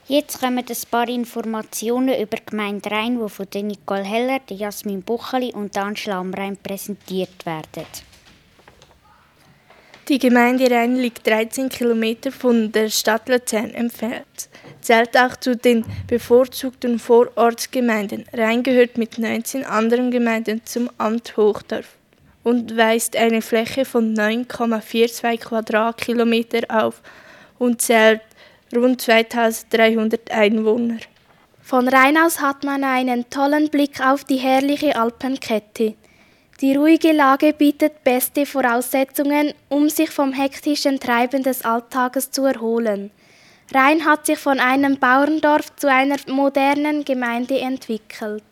Jetzt kommen ein paar Informationen über die Gemeinde Rain, die von Nicole Heller, Jasmin Bucheli und Dan Schlamrein präsentiert werden. Die Gemeinde Rain liegt 13 Kilometer von der Stadt Luzern entfernt, zählt auch zu den bevorzugten Vorortsgemeinden. Rain gehört mit 19 anderen Gemeinden zum Amt Hochdorf und weist eine Fläche von 9,42 Quadratkilometer auf und zählt rund 2300 Einwohner. Von Rain aus hat man einen tollen Blick auf die herrliche Alpenkette. Die ruhige Lage bietet beste Voraussetzungen, um sich vom hektischen Treiben des Alltages zu erholen. Rain hat sich von einem Bauerndorf zu einer modernen Gemeinde entwickelt.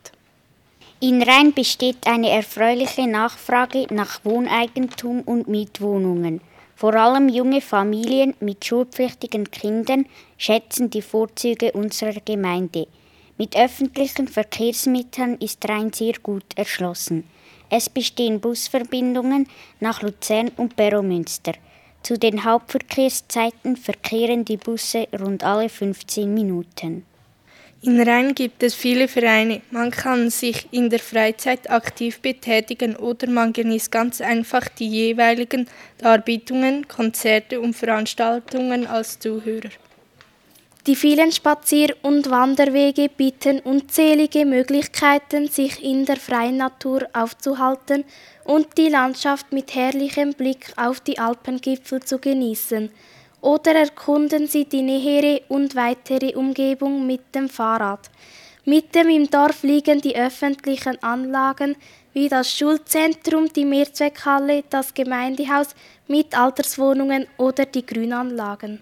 In Rain besteht eine erfreuliche Nachfrage nach Wohneigentum und Mietwohnungen. Vor allem junge Familien mit schulpflichtigen Kindern schätzen die Vorzüge unserer Gemeinde. Mit öffentlichen Verkehrsmitteln ist Rain sehr gut erschlossen. Es bestehen Busverbindungen nach Luzern und Beromünster. Zu den Hauptverkehrszeiten verkehren die Busse rund alle 15 Minuten. In Rain gibt es viele Vereine. Man kann sich in der Freizeit aktiv betätigen oder man genießt ganz einfach die jeweiligen Darbietungen, Konzerte und Veranstaltungen als Zuhörer. Die vielen Spazier- und Wanderwege bieten unzählige Möglichkeiten, sich in der freien Natur aufzuhalten und die Landschaft mit herrlichem Blick auf die Alpengipfel zu genießen. Oder erkunden Sie die nähere und weitere Umgebung mit dem Fahrrad. Mitten im Dorf liegen die öffentlichen Anlagen wie das Schulzentrum, die Mehrzweckhalle, das Gemeindehaus mit Alterswohnungen oder die Grünanlagen.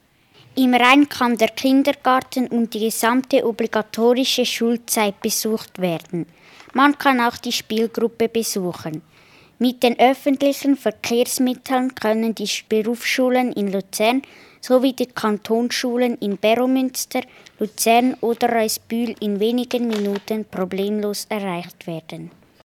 Im Rain kann der Kindergarten und die gesamte obligatorische Schulzeit besucht werden. Man kann auch die Spielgruppe besuchen. Mit den öffentlichen Verkehrsmitteln können die Berufsschulen in Luzern sowie die Kantonsschulen in Beromünster, Luzern oder Reisbühl in wenigen Minuten problemlos erreicht werden.